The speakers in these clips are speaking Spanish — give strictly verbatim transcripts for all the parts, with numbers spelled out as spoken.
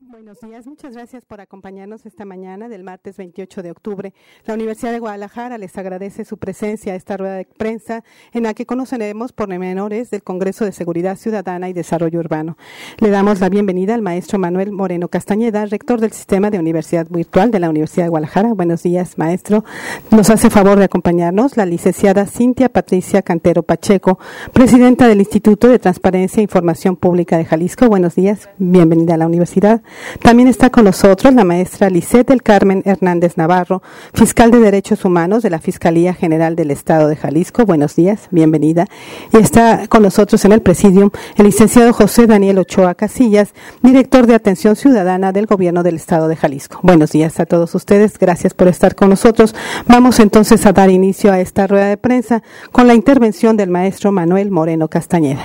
Buenos días, muchas gracias por acompañarnos esta mañana del martes veintiocho de octubre. La Universidad de Guadalajara les agradece su presencia a esta rueda de prensa en la que conoceremos pormenores del Congreso de Seguridad Ciudadana y Desarrollo Urbano. Le damos la bienvenida al maestro Manuel Moreno Castañeda, rector del Sistema de Universidad Virtual de la Universidad de Guadalajara. Buenos días, maestro. Nos hace favor de acompañarnos la licenciada Cintia Patricia Cantero Pacheco, presidenta del Instituto de Transparencia e Información Pública de Jalisco. Buenos días, bienvenida a la universidad. También está con nosotros la maestra Lisette del Carmen Hernández Navarro, fiscal de Derechos Humanos de la Fiscalía General del Estado de Jalisco. Buenos días, bienvenida. Y está con nosotros en el presidium el licenciado José Daniel Ochoa Casillas, director de Atención Ciudadana del Gobierno del Estado de Jalisco. Buenos días a todos ustedes, gracias por estar con nosotros. Vamos entonces a dar inicio a esta rueda de prensa con la intervención del maestro Manuel Moreno Castañeda.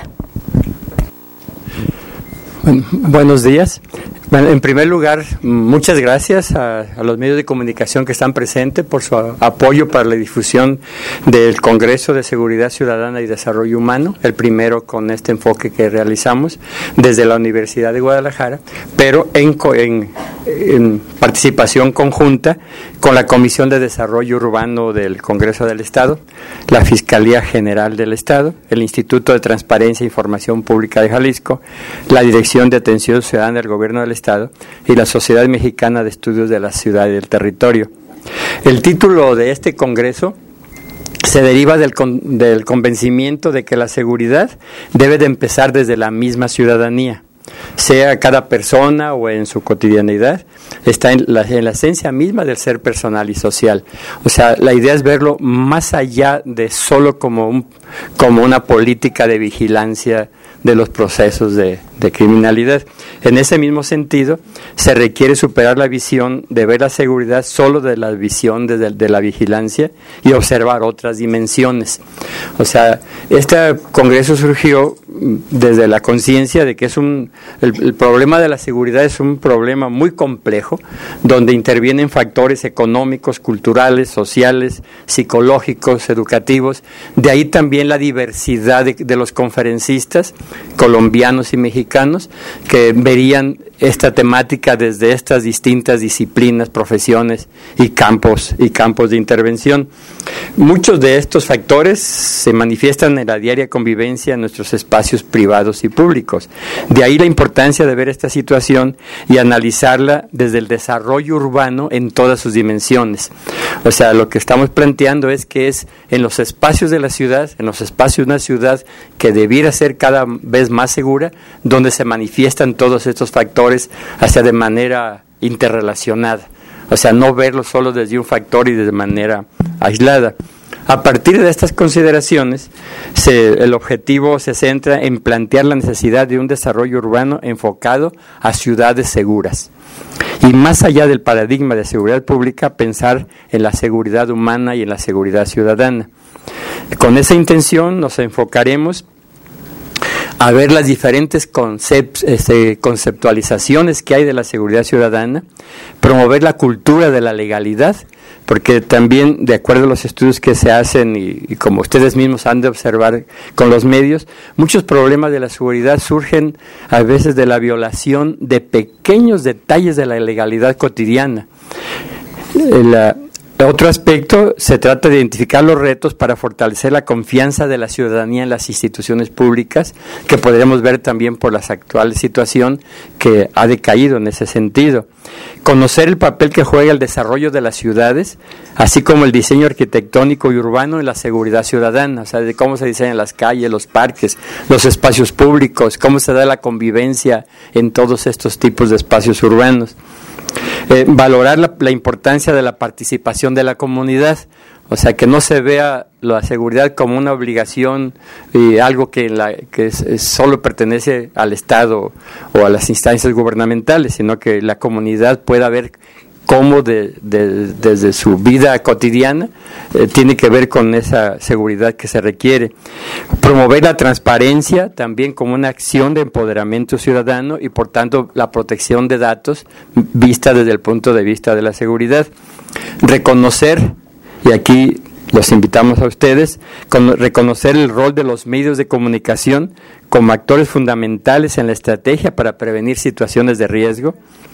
Bueno, buenos días. Bueno, en primer lugar, muchas gracias a, a los medios de comunicación que están presentes por su a, apoyo para la difusión del Congreso de Seguridad Ciudadana y Desarrollo Humano, el primero con este enfoque que realizamos desde la Universidad de Guadalajara, pero en, en, en participación conjunta con la Comisión de Desarrollo Urbano del Congreso del Estado, la Fiscalía General del Estado, el Instituto de Transparencia e Información Pública de Jalisco, la Dirección de Atención Ciudadana del Gobierno del Estado y la Sociedad Mexicana de Estudios de la Ciudad y del Territorio. El título de este congreso se deriva del, con, del convencimiento de que la seguridad debe de empezar desde la misma ciudadanía, sea cada persona o en su cotidianidad, está en la, en la esencia misma del ser personal y social. O sea, la idea es verlo más allá de solo como, un, como una política de vigilancia de los procesos de, de criminalidad. En ese mismo sentido, se requiere superar la visión de ver la seguridad solo de la visión de, de, de la vigilancia y observar otras dimensiones. O sea, este congreso surgió desde la conciencia de que es un el, el problema de la seguridad es un problema muy complejo, donde intervienen factores económicos, culturales, sociales, psicológicos, educativos. De ahí también la diversidad de, de los conferencistas colombianos y mexicanos que verían esta temática desde estas distintas disciplinas, profesiones y campos y campos de intervención. Muchos de estos factores se manifiestan en la diaria convivencia en nuestros espacios privados y públicos. De ahí la importancia de ver esta situación y analizarla desde el desarrollo urbano en todas sus dimensiones. O sea, lo que estamos planteando es que es en los espacios de la ciudad, en los espacios de una ciudad que debiera ser cada vez más segura, donde se manifiestan todos estos factores hacia de manera interrelacionada, o sea, no verlo solo desde un factor y de manera aislada. A partir de estas consideraciones, se, el objetivo se centra en plantear la necesidad de un desarrollo urbano enfocado a ciudades seguras. Y más allá del paradigma de seguridad pública, pensar en la seguridad humana y en la seguridad ciudadana. Con esa intención nos enfocaremos a ver las diferentes concept, este, conceptualizaciones que hay de la seguridad ciudadana, promover la cultura de la legalidad, porque también, de acuerdo a los estudios que se hacen y, y como ustedes mismos han de observar con los medios, muchos problemas de la seguridad surgen a veces de la violación de pequeños detalles de la legalidad cotidiana. La, Otro aspecto, se trata de identificar los retos para fortalecer la confianza de la ciudadanía en las instituciones públicas, que podremos ver también por la actual situación que ha decaído en ese sentido. Conocer el papel que juega el desarrollo de las ciudades, así como el diseño arquitectónico y urbano en la seguridad ciudadana, o sea, de cómo se diseñan las calles, los parques, los espacios públicos, cómo se da la convivencia en todos estos tipos de espacios urbanos. Eh, valorar la, la importancia de la participación de la comunidad, o sea, que no se vea la seguridad como una obligación y algo que, la, que es, es solo pertenece al Estado o a las instancias gubernamentales, sino que la comunidad pueda ver cómo de, de, desde su vida cotidiana eh, tiene que ver con esa seguridad que se requiere. Promover la transparencia también como una acción de empoderamiento ciudadano y por tanto la protección de datos vista desde el punto de vista de la seguridad. Reconocer, y aquí los invitamos a ustedes, con reconocer el rol de los medios de comunicación como actores fundamentales en la estrategia para prevenir situaciones de riesgo.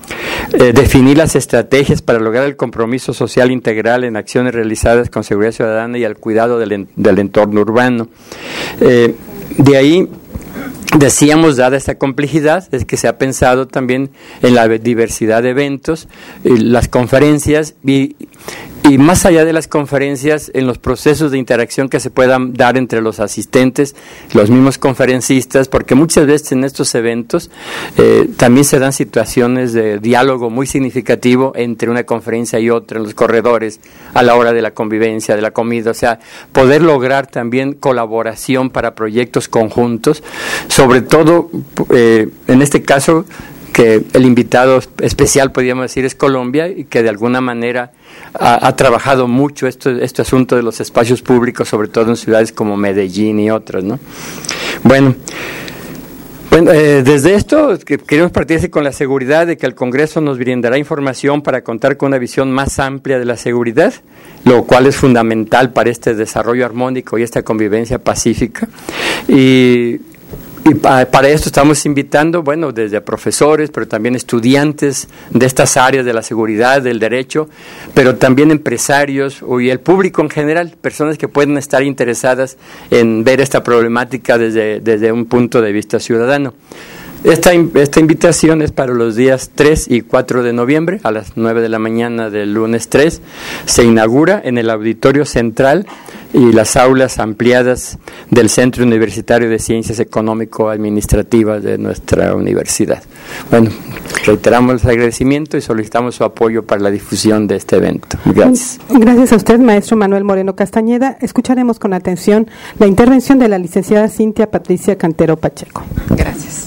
eh, definir las estrategias para lograr el compromiso social integral en acciones realizadas con seguridad ciudadana y al cuidado del, en, del entorno urbano. Eh, de ahí, decíamos, dada esta complejidad, es que se ha pensado también en la diversidad de eventos, las conferencias y, y más allá de las conferencias, en los procesos de interacción que se puedan dar entre los asistentes, los mismos conferencistas, porque muchas veces en estos eventos eh, también se dan situaciones de diálogo muy significativo entre una conferencia y otra en los corredores, a la hora de la convivencia, de la comida, o sea, poder lograr también colaboración para proyectos conjuntos, sobre todo, eh, en este caso, que el invitado especial, podríamos decir, es Colombia, y que de alguna manera ha, ha trabajado mucho esto, este asunto de los espacios públicos, sobre todo en ciudades como Medellín y otras, ¿no? Bueno, bueno eh, desde esto que queremos partirse con la seguridad de que el Congreso nos brindará información para contar con una visión más amplia de la seguridad, lo cual es fundamental para este desarrollo armónico y esta convivencia pacífica. Y Y para esto estamos invitando, bueno, desde profesores, pero también estudiantes de estas áreas de la seguridad, del derecho, pero también empresarios y el público en general, personas que pueden estar interesadas en ver esta problemática desde, desde un punto de vista ciudadano. Esta, esta invitación es para los días tres y cuatro de noviembre, a las nueve de la mañana del lunes tres, se inaugura en el Auditorio Central y las aulas ampliadas del Centro Universitario de Ciencias Económico-Administrativas de nuestra universidad. Bueno, reiteramos el agradecimiento y solicitamos su apoyo para la difusión de este evento. Gracias. Gracias a usted, maestro Manuel Moreno Castañeda. Escucharemos con atención la intervención de la licenciada Cintia Patricia Cantero Pacheco. Gracias.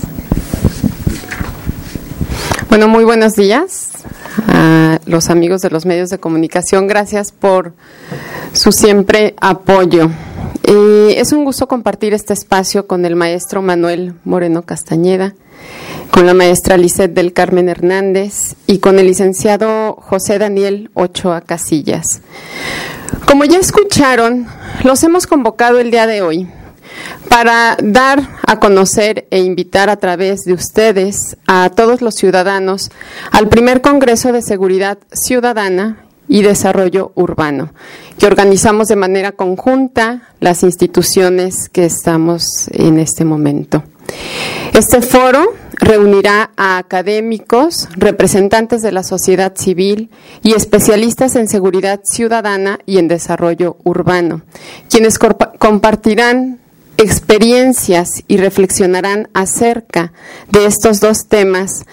Bueno, muy buenos días a los amigos de los medios de comunicación. Gracias por su siempre apoyo. Eh, es un gusto compartir este espacio con el maestro Manuel Moreno Castañeda, con la maestra Lisette del Carmen Hernández y con el licenciado José Daniel Ochoa Casillas. Como ya escucharon, los hemos convocado el día de hoy para dar a conocer e invitar a través de ustedes a todos los ciudadanos al primer Congreso de Seguridad Ciudadana y Desarrollo Urbano, que organizamos de manera conjunta las instituciones que estamos en este momento. Este foro reunirá a académicos, representantes de la sociedad civil y especialistas en seguridad ciudadana y en desarrollo urbano, quienes compartirán experiencias y reflexionarán acerca de estos dos temas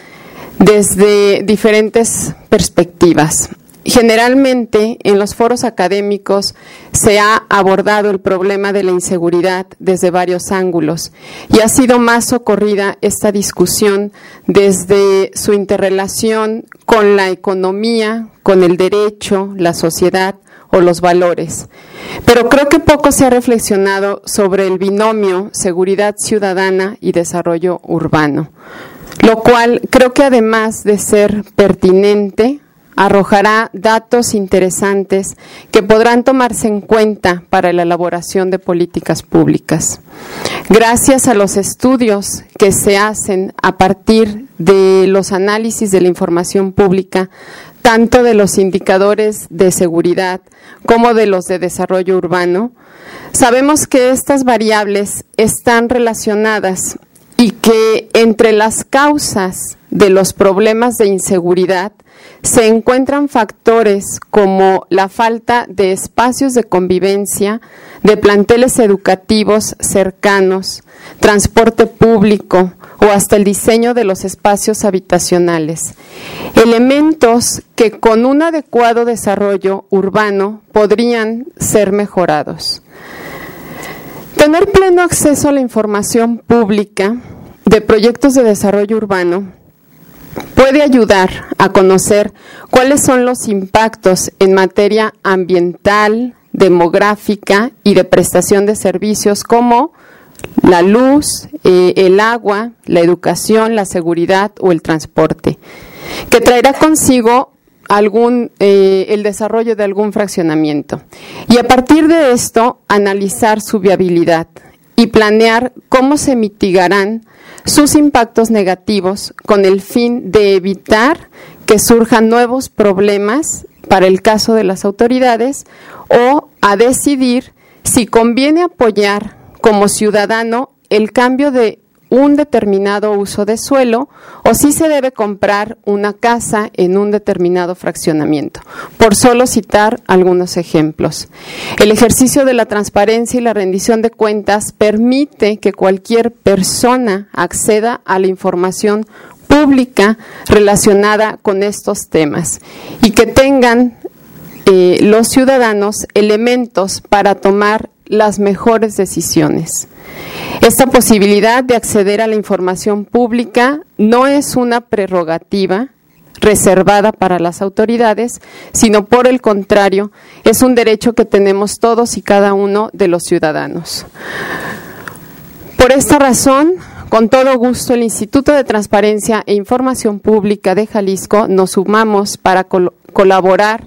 desde diferentes perspectivas. Generalmente, en los foros académicos se ha abordado el problema de la inseguridad desde varios ángulos y ha sido más socorrida esta discusión desde su interrelación con la economía, con el derecho, la sociedad o los valores. Pero creo que poco se ha reflexionado sobre el binomio seguridad ciudadana y desarrollo urbano, lo cual creo que además de ser pertinente, arrojará datos interesantes que podrán tomarse en cuenta para la elaboración de políticas públicas. Gracias a los estudios que se hacen a partir de los análisis de la información pública, tanto de los indicadores de seguridad como de los de desarrollo urbano, sabemos que estas variables están relacionadas y que entre las causas de los problemas de inseguridad se encuentran factores como la falta de espacios de convivencia, de planteles educativos cercanos, transporte público o hasta el diseño de los espacios habitacionales. Elementos que con un adecuado desarrollo urbano podrían ser mejorados. Tener pleno acceso a la información pública de proyectos de desarrollo urbano puede ayudar a conocer cuáles son los impactos en materia ambiental, demográfica y de prestación de servicios como la luz, eh, el agua, la educación, la seguridad o el transporte, que traerá consigo algún eh, el desarrollo de algún fraccionamiento. Y a partir de esto, analizar su viabilidad y planear cómo se mitigarán sus impactos negativos con el fin de evitar que surjan nuevos problemas para el caso de las autoridades, o a decidir si conviene apoyar como ciudadano el cambio de un determinado uso de suelo o si se debe comprar una casa en un determinado fraccionamiento, por solo citar algunos ejemplos. El ejercicio de la transparencia y la rendición de cuentas permite que cualquier persona acceda a la información pública relacionada con estos temas y que tengan eh, los ciudadanos elementos para tomar las mejores decisiones. Esta posibilidad de acceder a la información pública no es una prerrogativa reservada para las autoridades, sino por el contrario, es un derecho que tenemos todos y cada uno de los ciudadanos. Por esta razón, con todo gusto, el Instituto de Transparencia e Información Pública de Jalisco nos sumamos para col- colaborar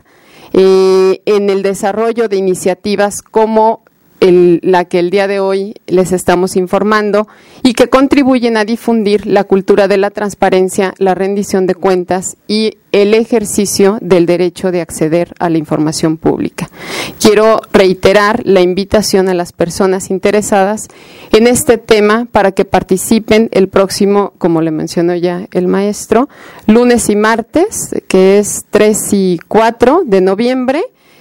eh, en el desarrollo de iniciativas como El, la que el día de hoy les estamos informando y que contribuyen a difundir la cultura de la transparencia, la rendición de cuentas y el ejercicio del derecho de acceder a la información pública. Quiero reiterar la invitación a las personas interesadas en este tema para que participen el próximo, como le mencionó ya el maestro, lunes y martes, que es tres y cuatro de noviembre,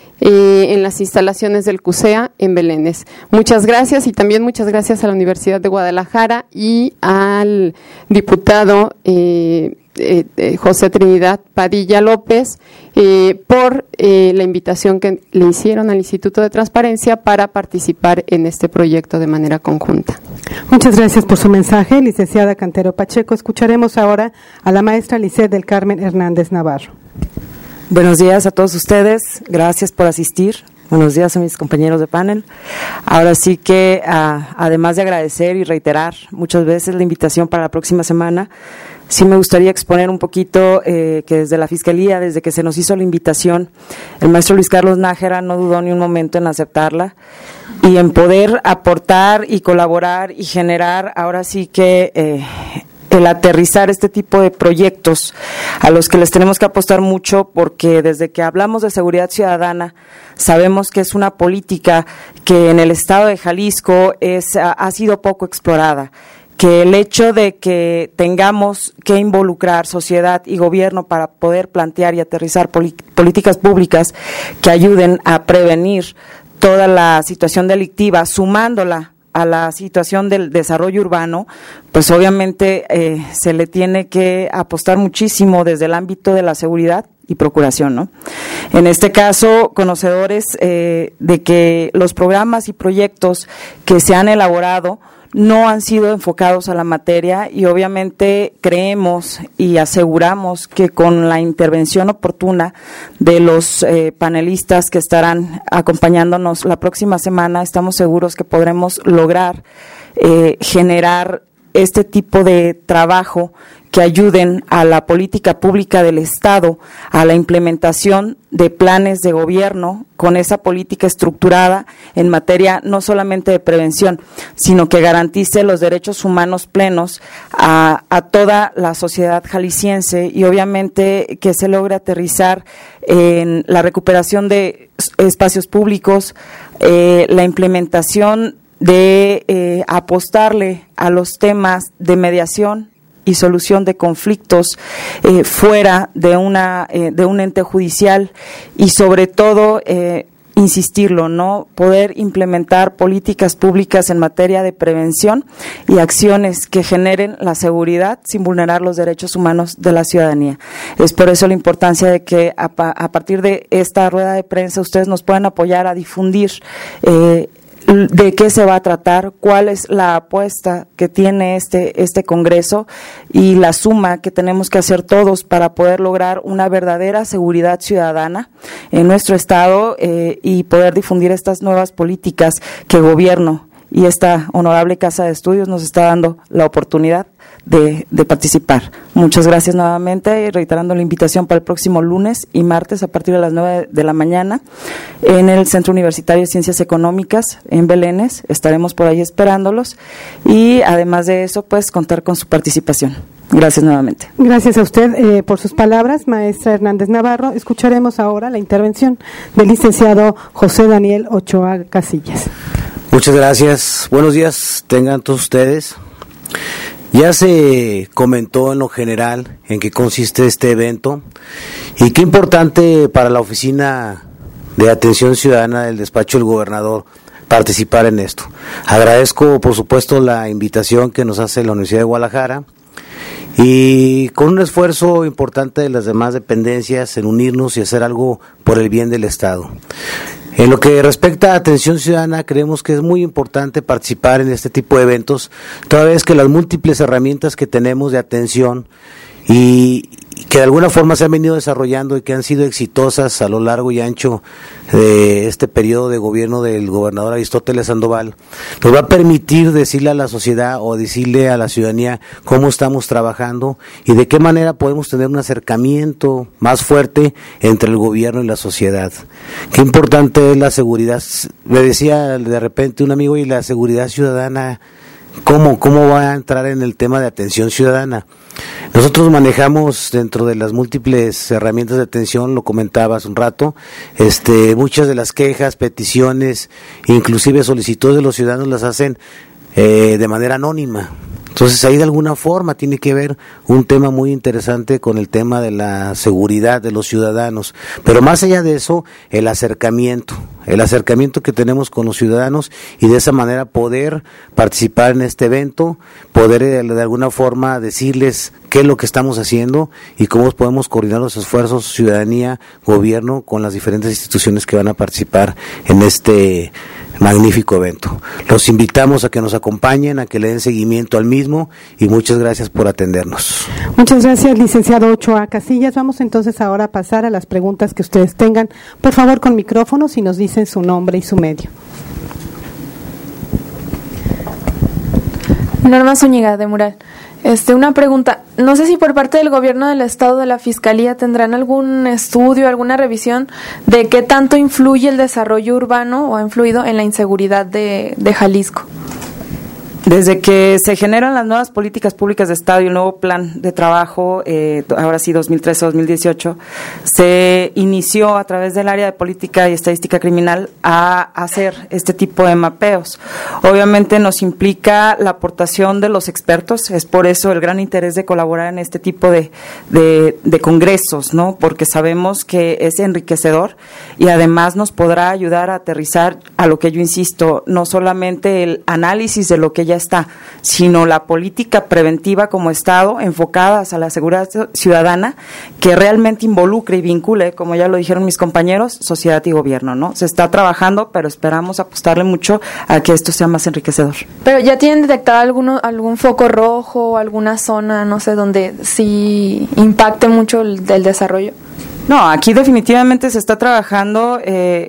Eh, en las instalaciones del CUSEA en Belénes. Muchas gracias y también muchas gracias a la Universidad de Guadalajara y al diputado eh, eh, eh, José Trinidad Padilla López eh, por eh, la invitación que le hicieron al Instituto de Transparencia para participar en este proyecto de manera conjunta. Muchas gracias por su mensaje, licenciada Cantero Pacheco. Escucharemos ahora a la maestra Lisset del Carmen Hernández Navarro. Buenos días a todos ustedes, gracias por asistir. Buenos días a mis compañeros de panel. Ahora sí que, a, además de agradecer y reiterar muchas veces la invitación para la próxima semana, sí me gustaría exponer un poquito eh, que desde la Fiscalía, desde que se nos hizo la invitación, el maestro Luis Carlos Nájera no dudó ni un momento en aceptarla y en poder aportar y colaborar y generar, ahora sí que eh, el aterrizar este tipo de proyectos a los que les tenemos que apostar mucho, porque desde que hablamos de seguridad ciudadana sabemos que es una política que en el estado de Jalisco es, ha, ha sido poco explorada, que el hecho de que tengamos que involucrar sociedad y gobierno para poder plantear y aterrizar políticas públicas que ayuden a prevenir toda la situación delictiva, sumándola a la situación del desarrollo urbano, pues obviamente eh, se le tiene que apostar muchísimo desde el ámbito de la seguridad y procuración, ¿no? En este caso, conocedores eh, de que los programas y proyectos que se han elaborado no han sido enfocados a la materia y obviamente creemos y aseguramos que con la intervención oportuna de los eh, panelistas que estarán acompañándonos la próxima semana, estamos seguros que podremos lograr eh, generar este tipo de trabajo que ayuden a la política pública del Estado, a la implementación de planes de gobierno con esa política estructurada en materia no solamente de prevención, sino que garantice los derechos humanos plenos a, a toda la sociedad jalisciense y obviamente que se logre aterrizar en la recuperación de espacios públicos, eh, la implementación de eh, apostarle a los temas de mediación y solución de conflictos eh, fuera de una eh, de un ente judicial y sobre todo eh, insistirlo, ¿no? Poder implementar políticas públicas en materia de prevención y acciones que generen la seguridad sin vulnerar los derechos humanos de la ciudadanía. Es por eso la importancia de que a, a partir de esta rueda de prensa ustedes nos puedan apoyar a difundir eh, de qué se va a tratar, cuál es la apuesta que tiene este este Congreso y la suma que tenemos que hacer todos para poder lograr una verdadera seguridad ciudadana en nuestro estado eh, y poder difundir estas nuevas políticas que el gobierno y esta honorable Casa de Estudios nos está dando la oportunidad de, de participar. Muchas gracias nuevamente y reiterando la invitación para el próximo lunes y martes a partir de las nueve de la mañana en el Centro Universitario de Ciencias Económicas en Belénes. Estaremos por ahí esperándolos y además de eso, pues contar con su participación. Gracias nuevamente. Gracias a usted eh, por sus palabras, maestra Hernández Navarro. Escucharemos ahora la intervención del licenciado José Daniel Ochoa Casillas. Muchas gracias. Buenos días tengan todos ustedes. Ya se comentó en lo general en qué consiste este evento y qué importante para la Oficina de Atención Ciudadana del Despacho del Gobernador participar en esto. Agradezco, por supuesto, la invitación que nos hace la Universidad de Guadalajara y con un esfuerzo importante de las demás dependencias en unirnos y hacer algo por el bien del Estado. En lo que respecta a atención ciudadana, creemos que es muy importante participar en este tipo de eventos, toda vez que las múltiples herramientas que tenemos de atención y que de alguna forma se han venido desarrollando y que han sido exitosas a lo largo y ancho de este periodo de gobierno del gobernador Aristóteles Sandoval, nos va a permitir decirle a la sociedad o decirle a la ciudadanía cómo estamos trabajando y de qué manera podemos tener un acercamiento más fuerte entre el gobierno y la sociedad. Qué importante es la seguridad. Me decía de repente un amigo, y la seguridad ciudadana, ¿Cómo, ¿Cómo va a entrar en el tema de atención ciudadana? Nosotros manejamos dentro de las múltiples herramientas de atención, lo comentaba hace un rato, este, muchas de las quejas, peticiones, inclusive solicitudes de los ciudadanos las hacen eh, de manera anónima. Entonces ahí de alguna forma tiene que ver un tema muy interesante con el tema de la seguridad de los ciudadanos, pero más allá de eso, el acercamiento, el acercamiento que tenemos con los ciudadanos y de esa manera poder participar en este evento, poder de, de alguna forma decirles qué es lo que estamos haciendo y cómo podemos coordinar los esfuerzos ciudadanía, gobierno con las diferentes instituciones que van a participar en este magnífico evento. Los invitamos a que nos acompañen, a que le den seguimiento al mismo y muchas gracias por atendernos. Muchas gracias, licenciado Ochoa Casillas. Vamos entonces ahora a pasar a las preguntas que ustedes tengan. Por favor, con micrófonos y nos dicen su nombre y su medio. Norma Zúñiga, de Mural. Este, una pregunta, no sé si por parte del gobierno del estado, de la fiscalía, tendrán algún estudio, alguna revisión de qué tanto influye el desarrollo urbano o ha influido en la inseguridad de, de Jalisco. Desde que se generan las nuevas políticas públicas de Estado y el nuevo plan de trabajo, eh, ahora sí dos mil trece a dos mil dieciocho, se inició a través del área de política y estadística criminal a hacer este tipo de mapeos. Obviamente nos implica la aportación de los expertos, es por eso el gran interés de colaborar en este tipo de, de, de congresos, ¿no? Porque sabemos que es enriquecedor y además nos podrá ayudar a aterrizar a lo que yo insisto, no solamente el análisis de lo que ya está, sino la política preventiva como Estado enfocadas a la seguridad ciudadana que realmente involucre y vincule, como ya lo dijeron mis compañeros, sociedad y gobierno, ¿no? Se está trabajando, pero esperamos apostarle mucho a que esto sea más enriquecedor. Pero ya tienen detectado alguno, algún foco rojo, alguna zona, no sé, donde sí impacte mucho el, el desarrollo. No, aquí definitivamente se está trabajando eh,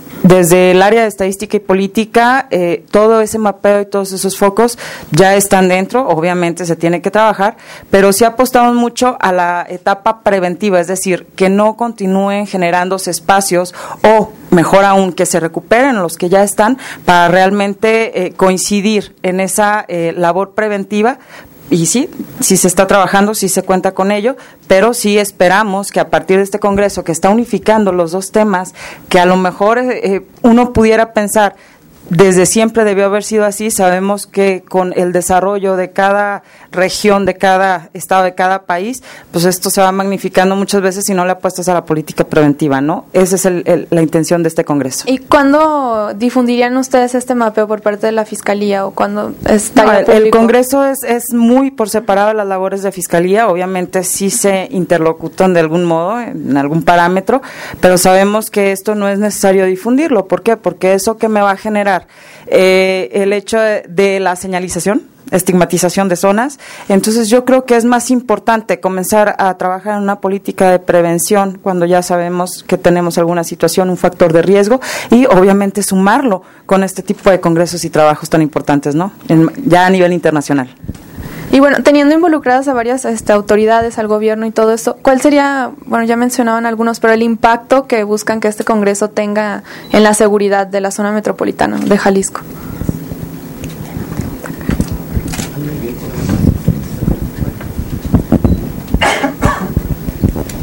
desde el área de estadística y política, eh, todo ese mapeo y todos esos focos ya están dentro, obviamente se tiene que trabajar, pero sí apostamos mucho a la etapa preventiva, es decir, que no continúen generándose espacios o, mejor aún, que se recuperen los que ya están para realmente eh, coincidir en esa eh, labor preventiva. Y sí, sí se está trabajando, sí se cuenta con ello, pero sí esperamos que a partir de este congreso que está unificando los dos temas, que a lo mejor eh, uno pudiera pensar, desde siempre debió haber sido así, sabemos que con el desarrollo de cada región, de cada estado, de cada país, pues esto se va magnificando muchas veces si no le apuestas a la política preventiva, ¿no? Esa es el, el, la intención de este congreso. ¿Y cuándo difundirían ustedes este mapeo por parte de la Fiscalía o cuándo estaría no, el, el congreso es, es muy por separado de las labores de Fiscalía, obviamente sí se interlocutan de algún modo, en algún parámetro, pero sabemos que esto no es necesario difundirlo. ¿Por qué? Porque eso que me va a generar Eh, el hecho de, de la señalización, estigmatización de zonas, entonces yo creo que es más importante comenzar a trabajar en una política de prevención cuando ya sabemos que tenemos alguna situación, un factor de riesgo, y obviamente sumarlo con este tipo de congresos y trabajos tan importantes, ¿no? En, ya a nivel internacional. Y bueno, teniendo involucradas a varias este, autoridades, al gobierno y todo esto, ¿cuál sería, bueno, ya mencionaban algunos, pero el impacto que buscan que este congreso tenga en la seguridad de la zona metropolitana de Jalisco?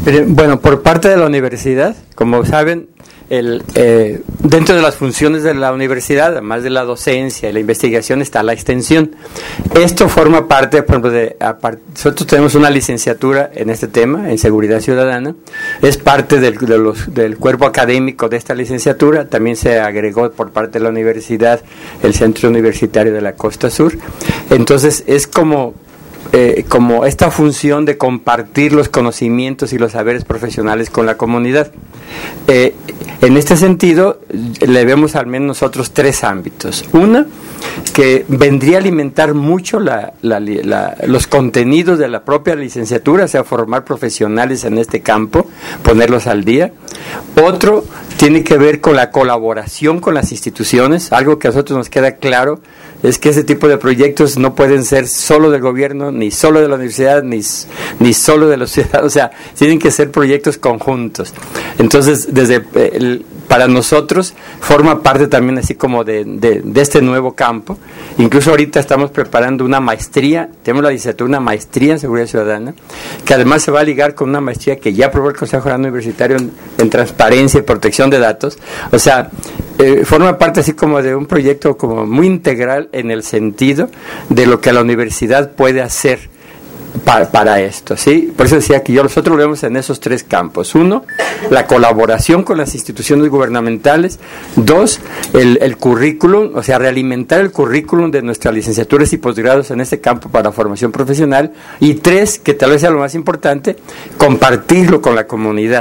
Bueno, por parte de la universidad, como saben, el, eh, dentro de las funciones de la universidad, además de la docencia y la investigación, está la extensión. Esto forma parte, por ejemplo, de, apart, nosotros tenemos una licenciatura en este tema, en seguridad ciudadana, es parte del, de los, del cuerpo académico de esta licenciatura, también se agregó por parte de la universidad el Centro Universitario de la Costa Sur. Entonces, es como... Eh, como esta función de compartir los conocimientos y los saberes profesionales con la comunidad. Eh, en este sentido, le vemos al menos nosotros tres ámbitos. Una, que vendría a alimentar mucho la, la, la, los contenidos de la propia licenciatura, o sea, formar profesionales en este campo, ponerlos al día. Otro, tiene que ver con la colaboración con las instituciones, algo que a nosotros nos queda claro, es que ese tipo de proyectos no pueden ser solo del gobierno, ni solo de la universidad, ni, ni solo de los ciudadanos, o sea, tienen que ser proyectos conjuntos. Entonces, desde el, para nosotros, forma parte también así como de, de, de este nuevo campo. Incluso ahorita estamos preparando una maestría, tenemos la licenciatura, una maestría en seguridad ciudadana, que además se va a ligar con una maestría que ya aprobó el Consejo General Universitario en, en transparencia y protección de datos. O sea, eh, forma parte así como de un proyecto como muy integral en el sentido de lo que la universidad puede hacer para, para esto, ¿sí? Por eso decía que yo nosotros lo vemos en esos tres campos. Uno, la colaboración con las instituciones gubernamentales. Dos, el, el currículum, o sea, realimentar el currículum de nuestras licenciaturas y posgrados en este campo para formación profesional. Y tres, que tal vez sea lo más importante, compartirlo con la comunidad.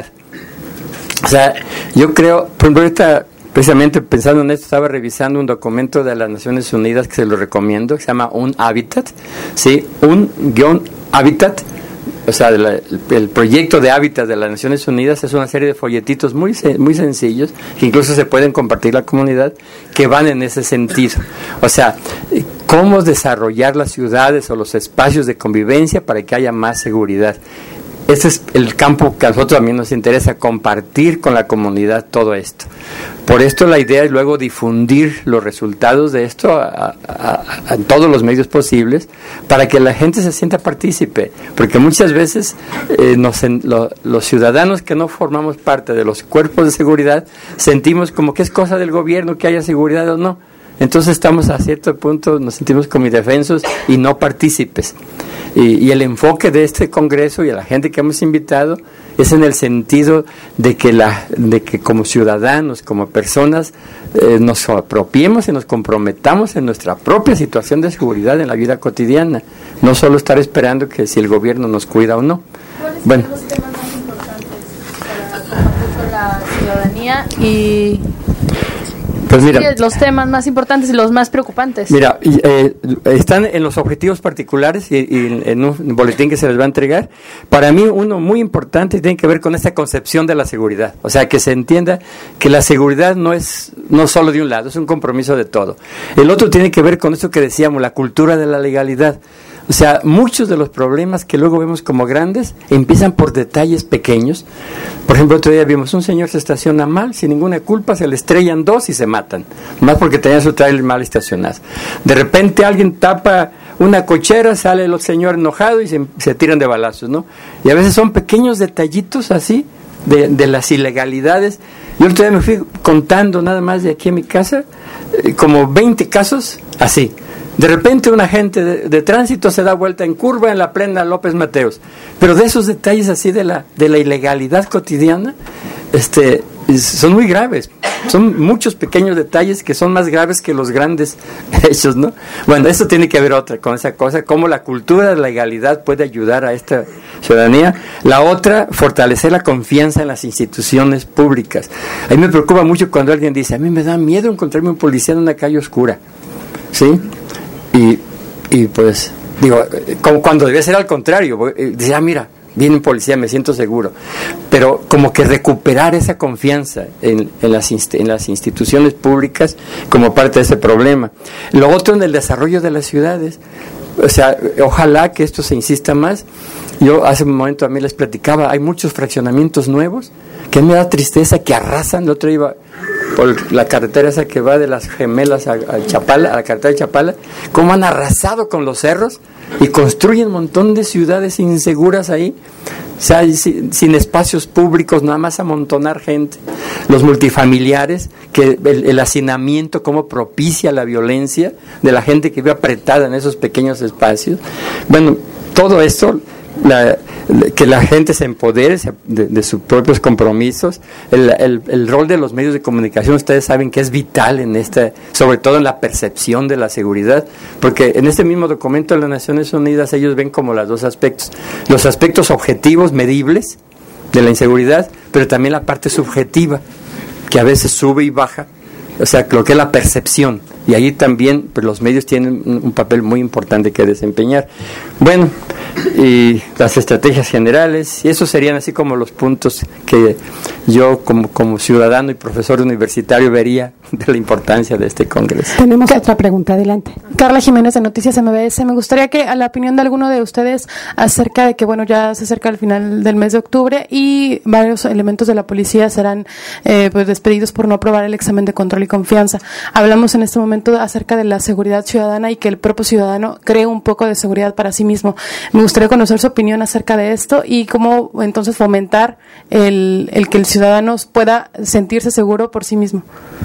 O sea, yo creo, por ejemplo, ahorita, precisamente pensando en esto, estaba revisando un documento de las Naciones Unidas que se lo recomiendo, que se llama Un Hábitat, ¿sí? Un guión Hábitat, o sea, de la, el, el proyecto de hábitat de las Naciones Unidas es una serie de folletitos muy, muy sencillos, que incluso se pueden compartir la comunidad, que van en ese sentido. O sea, cómo desarrollar las ciudades o los espacios de convivencia para que haya más seguridad. Este es el campo que a nosotros también nos interesa, compartir con la comunidad todo esto. Por esto la idea es luego difundir los resultados de esto a, a, a, a todos los medios posibles para que la gente se sienta partícipe, porque muchas veces eh, nos, lo, los ciudadanos que no formamos parte de los cuerpos de seguridad sentimos como que es cosa del gobierno que haya seguridad o no. Entonces estamos a cierto punto, nos sentimos como indefensos y no partícipes. Y, y el enfoque de este congreso y a la gente que hemos invitado es en el sentido de que, la, de que como ciudadanos, como personas, eh, nos apropiemos y nos comprometamos en nuestra propia situación de seguridad en la vida cotidiana. No solo estar esperando que si el gobierno nos cuida o no. ¿Cuáles bueno. son los temas más importantes para compartir con la ciudadanía y... Pues mira, sí, los temas más importantes y los más preocupantes? Mira, eh, están en los objetivos particulares y, y en un boletín que se les va a entregar. Para mí uno muy importante tiene que ver con esta concepción de la seguridad. O sea, que se entienda que la seguridad no es no solo de un lado, es un compromiso de todo. El otro tiene que ver con esto que decíamos, la cultura de la legalidad. O sea, muchos de los problemas que luego vemos como grandes empiezan por detalles pequeños. Por ejemplo, otro día vimos un señor se estaciona mal, sin ninguna culpa, se le estrellan dos y se matan, más porque tenían su trailer mal estacionado. De repente alguien tapa una cochera, sale el señor enojado y se, se tiran de balazos, ¿no? Y a veces son pequeños detallitos así de, de las ilegalidades. Yo el otro día me fui contando nada más de aquí en mi casa, eh, como veinte casos así. De repente un agente de, de tránsito se da vuelta en curva en la plena López Mateos. Pero de esos detalles así de la de la ilegalidad cotidiana, este, son muy graves. Son muchos pequeños detalles que son más graves que los grandes hechos, ¿no? Bueno, eso tiene que ver otra con esa cosa, cómo la cultura de la legalidad puede ayudar a esta ciudadanía. La otra, fortalecer la confianza en las instituciones públicas. A mí me preocupa mucho cuando alguien dice, a mí me da miedo encontrarme un policía en una calle oscura, ¿sí? Y, y pues, digo, como cuando debe ser al contrario, dice, ah, mira, viene un policía, me siento seguro. Pero como que recuperar esa confianza en, en, las, en las instituciones públicas como parte de ese problema. Lo otro en el desarrollo de las ciudades, o sea, ojalá que esto se insista más. Yo hace un momento a mí les platicaba, hay muchos fraccionamientos nuevos que a mí me da tristeza que arrasan. El otro iba por la carretera esa que va de las Gemelas a, a Chapala, a la carretera de Chapala, cómo han arrasado con los cerros y construyen un montón de ciudades inseguras ahí, o sea, sin, sin espacios públicos, nada más amontonar gente. Los multifamiliares, que el, el hacinamiento, cómo propicia la violencia de la gente que vive apretada en esos pequeños espacios. Bueno, todo esto, la, que la gente se empodere de, de sus propios compromisos. El, el, el rol de los medios de comunicación, ustedes saben que es vital en esta, sobre todo en la percepción de la seguridad, porque en este mismo documento de las Naciones Unidas ellos ven como los dos aspectos, los aspectos objetivos, medibles de la inseguridad, pero también la parte subjetiva, que a veces sube y baja, o sea, lo que es la percepción, y ahí también pues, los medios tienen un, un papel muy importante que desempeñar. Bueno, y las estrategias generales, y esos serían así como los puntos que yo como, como ciudadano y profesor universitario vería de la importancia de este congreso. Tenemos otra pregunta, adelante. Carla Jiménez de Noticias M B S. Me gustaría que a la opinión de alguno de ustedes acerca de que, bueno, ya se acerca el final del mes de octubre y varios elementos de la policía serán eh, pues despedidos por no aprobar el examen de control y confianza. Hablamos en este momento acerca de la seguridad ciudadana y que el propio ciudadano cree un poco de seguridad para sí mismo. Me gustaría conocer su opinión acerca de esto y cómo entonces fomentar el, el que el ciudadano pueda sentirse seguro por sí mismo.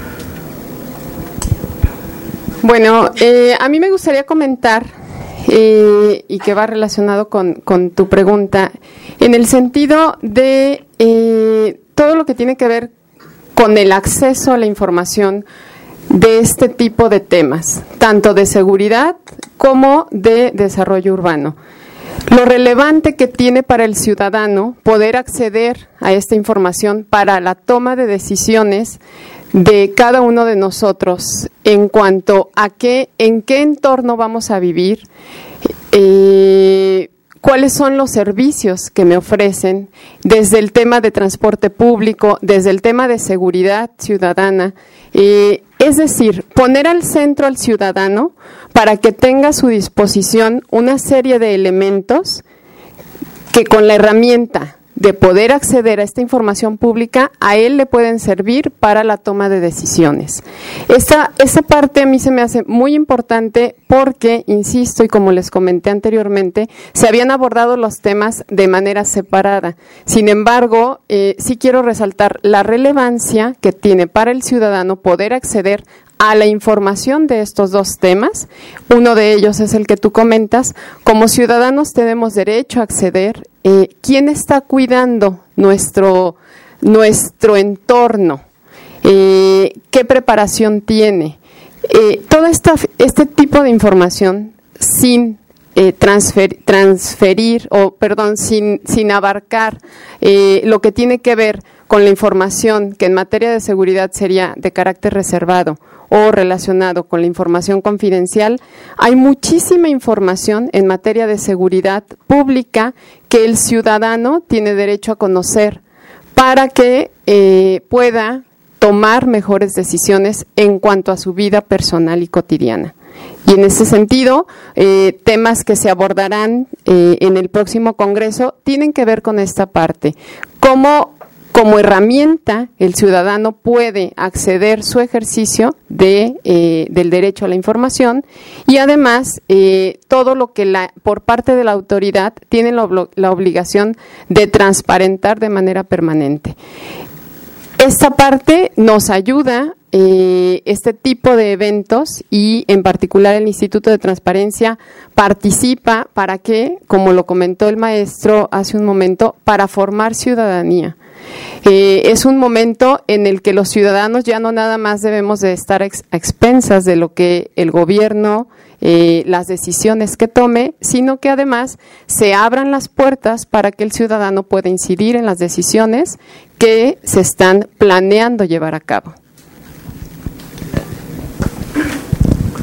Bueno, eh, a mí me gustaría comentar, eh, y que va relacionado con, con tu pregunta, en el sentido de eh, todo lo que tiene que ver con el acceso a la información de este tipo de temas, tanto de seguridad como de desarrollo urbano. Lo relevante que tiene para el ciudadano poder acceder a esta información para la toma de decisiones de cada uno de nosotros en cuanto a qué, en qué entorno vamos a vivir, eh, cuáles son los servicios que me ofrecen, desde el tema de transporte público, desde el tema de seguridad ciudadana, eh, es decir, poner al centro al ciudadano para que tenga a su disposición una serie de elementos que con la herramienta de poder acceder a esta información pública, a él le pueden servir para la toma de decisiones. Esta, esta parte a mí se me hace muy importante porque, insisto, y como les comenté anteriormente, se habían abordado los temas de manera separada. Sin embargo, eh, sí quiero resaltar la relevancia que tiene para el ciudadano poder acceder a la información de estos dos temas. Uno de ellos es el que tú comentas. Como ciudadanos tenemos derecho a acceder. Eh, ¿Quién está cuidando nuestro, nuestro entorno? Eh, ¿Qué preparación tiene? Eh, todo esta, este tipo de información sin eh, transfer, transferir, o perdón, sin, sin abarcar eh, lo que tiene que ver con la información que en materia de seguridad sería de carácter reservado o relacionado con la información confidencial, hay muchísima información en materia de seguridad pública que el ciudadano tiene derecho a conocer para que eh, pueda tomar mejores decisiones en cuanto a su vida personal y cotidiana. Y en ese sentido, eh, temas que se abordarán eh, en el próximo Congreso tienen que ver con esta parte. Cómo Como herramienta, el ciudadano puede acceder su ejercicio de, eh, del derecho a la información y además eh, todo lo que la, por parte de la autoridad tiene la, la obligación de transparentar de manera permanente. Esta parte nos ayuda, eh, este tipo de eventos y en particular el Instituto de Transparencia participa para que, como lo comentó el maestro hace un momento, para formar ciudadanía. Eh, es un momento en el que los ciudadanos ya no nada más debemos de estar ex, a expensas de lo que el gobierno, eh, las decisiones que tome, sino que además se abran las puertas para que el ciudadano pueda incidir en las decisiones que se están planeando llevar a cabo.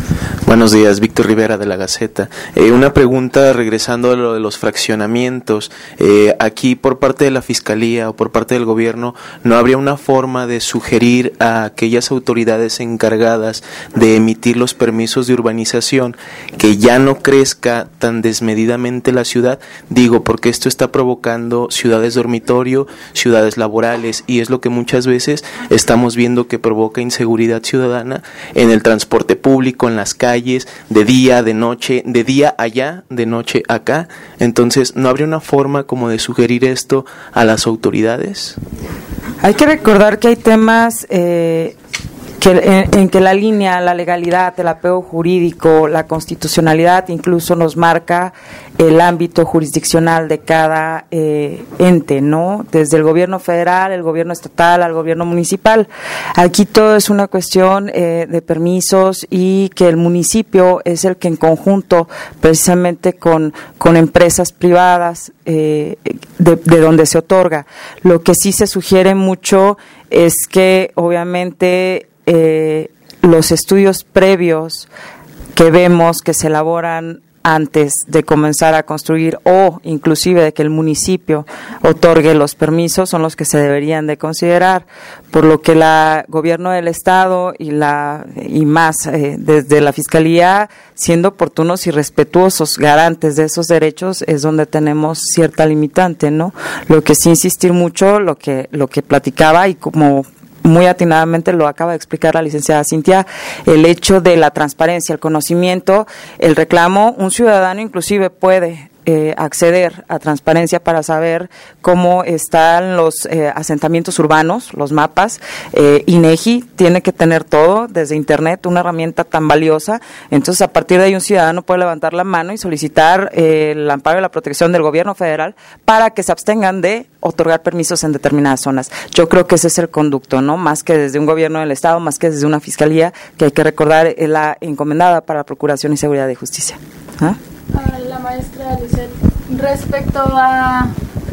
Buenos días, Víctor Rivera de La Gaceta. Eh, una pregunta regresando a lo de los fraccionamientos. Eh, aquí por parte de la Fiscalía o por parte del gobierno, ¿no habría una forma de sugerir a aquellas autoridades encargadas de emitir los permisos de urbanización que ya no crezca tan desmedidamente la ciudad? Digo, porque esto está provocando ciudades dormitorio, ciudades laborales, y es lo que muchas veces estamos viendo que provoca inseguridad ciudadana en el transporte público, en las calles, de día, de noche, de día allá, de noche acá. Entonces, ¿no habría una forma como de sugerir esto a las autoridades? Hay que recordar que hay temas eh, que en, en que la línea, la legalidad, el apego jurídico, la constitucionalidad incluso nos marca el ámbito jurisdiccional de cada eh, ente, ¿no? Desde el gobierno federal, el gobierno estatal, al gobierno municipal. Aquí todo es una cuestión eh, de permisos, y que el municipio es el que en conjunto, precisamente con, con empresas privadas, eh, de, de donde se otorga. Lo que sí se sugiere mucho es que obviamente eh, los estudios previos que vemos que se elaboran antes de comenzar a construir, o inclusive de que el municipio otorgue los permisos, son los que se deberían de considerar, por lo que el gobierno del estado y la y más eh, desde la Fiscalía, siendo oportunos y respetuosos, garantes de esos derechos, es donde tenemos cierta limitante, ¿no? Lo que sí insistir mucho, lo que lo que platicaba, y como muy atinadamente lo acaba de explicar la licenciada Cintia, el hecho de la transparencia, el conocimiento, el reclamo. Un ciudadano inclusive puede eh, acceder a transparencia para saber cómo están los eh, asentamientos urbanos, los mapas. eh, INEGI tiene que tener todo desde internet, una herramienta tan valiosa. Entonces, a partir de ahí, un ciudadano puede levantar la mano y solicitar eh, el amparo y la protección del gobierno federal para que se abstengan de otorgar permisos en determinadas zonas. Yo creo que ese es el conducto, ¿no? Más que desde un gobierno del estado, más que desde una fiscalía, que hay que recordar es la encomendada para la Procuración y Seguridad de Justicia. ¿Ah? A la maestra Lisette, respecto a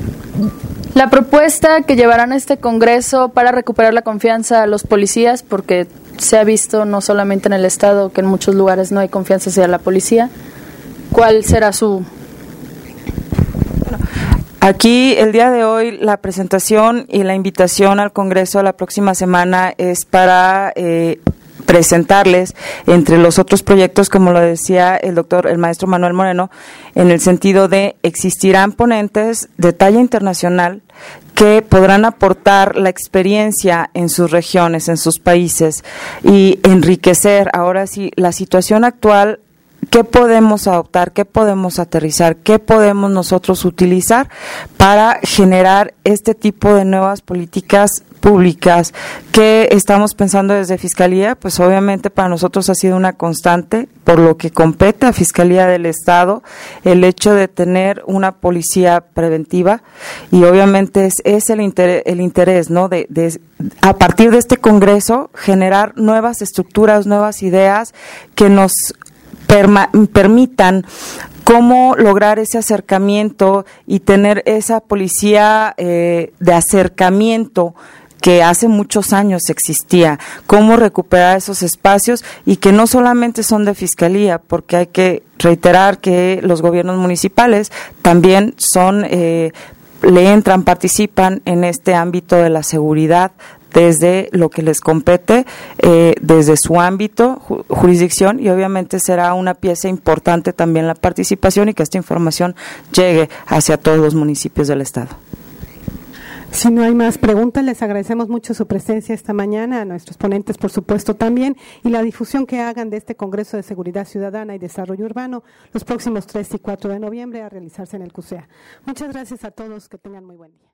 la propuesta que llevarán a este Congreso para recuperar la confianza a los policías, porque se ha visto no solamente en el estado que en muchos lugares no hay confianza hacia la policía, ¿cuál será su...? Aquí, el día de hoy, la presentación y la invitación al Congreso la próxima semana es para eh, presentarles, entre los otros proyectos, como lo decía el doctor, el maestro Manuel Moreno, en el sentido de existirán ponentes de talla internacional que podrán aportar la experiencia en sus regiones, en sus países, y enriquecer, ahora sí, la situación actual. ¿Qué podemos adoptar? ¿Qué podemos aterrizar? ¿Qué podemos nosotros utilizar para generar este tipo de nuevas políticas públicas que estamos pensando desde Fiscalía? Pues obviamente para nosotros ha sido una constante, por lo que compete a Fiscalía del Estado, el hecho de tener una policía preventiva, y obviamente es, es el interés, el interés, ¿no? De, de a partir de este Congreso generar nuevas estructuras, nuevas ideas que nos Perma, permitan cómo lograr ese acercamiento y tener esa policía eh, de acercamiento que hace muchos años existía, cómo recuperar esos espacios, y que no solamente son de Fiscalía, porque hay que reiterar que los gobiernos municipales también son, eh, le entran, participan en este ámbito de la seguridad, desde lo que les compete, eh, desde su ámbito, ju jurisdicción, y obviamente será una pieza importante también la participación, y que esta información llegue hacia todos los municipios del estado. Si no hay más preguntas, les agradecemos mucho su presencia esta mañana, a nuestros ponentes, por supuesto, también, y la difusión que hagan de este Congreso de Seguridad Ciudadana y Desarrollo Urbano los próximos tres y cuatro de noviembre a realizarse en el C U S E A. Muchas gracias a todos, que tengan muy buen día.